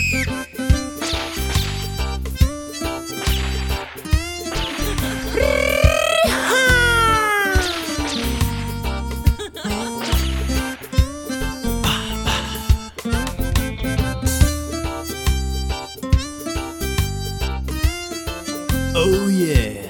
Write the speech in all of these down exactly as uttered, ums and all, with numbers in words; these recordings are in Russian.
Oh yeah.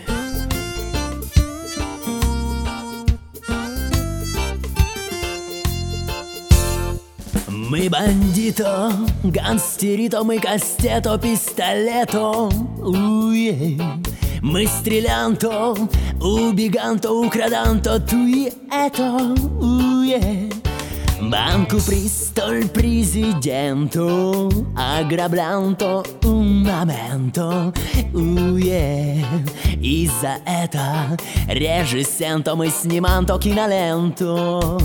Мы бандито, гангстерито, мы кастето, пистолето. Уе. Мы стрелянто, убеганто, украданто, туи ето. Уе. Банку пристоль президенту, ограблянто un momento. Уе. И за это режиссенто мы сниманто киноленту.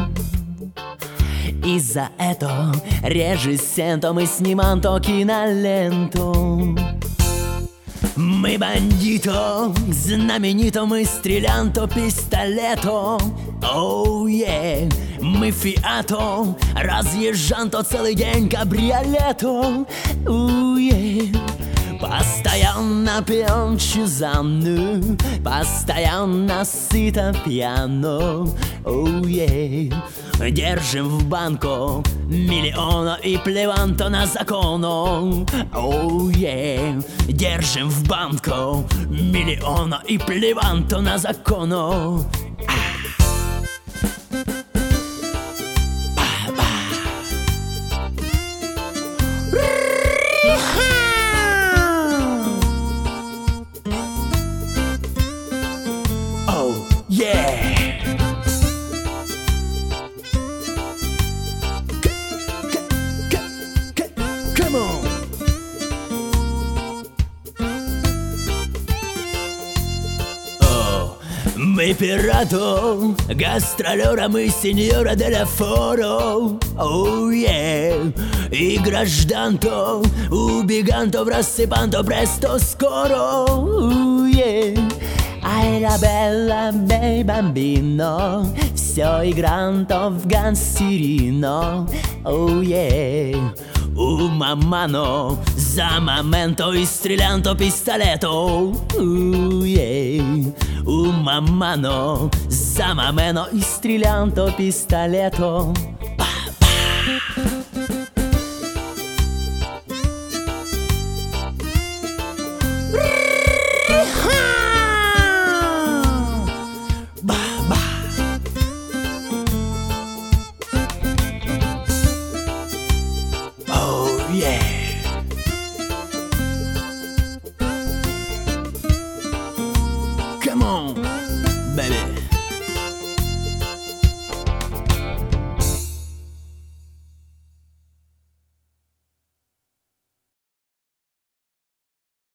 И за это режиссенто мы сниманто киноленту. Мы бандито, знаменито, мы стрелянто, пистолето. Оу, е, мы фиато, разъезжанто целый день кабриолето. Оу, е. Постоянно пьем чузанну, постоянно сыто пьяно. Оу, е. Держим в банку миллиона и плеванто на закону. Оу, е. Держим в банку миллиона и плеванто на закону. Oh, yeah. Come on. Oh, мы пирато, гастролера, мы сеньора деля форо. Oh, yeah. И гражданто, убеганто, рассыпанто, престо, скоро. Oh, yeah. Ай, ла белла, бей, бамбино, все игранто в гангстерино. Oh, yeah. У мамано, за моменто и стрелянто пистолето. Oh, yeah. У мамано, за момено и стрелянто пистолето. Yeah. Come on, baby.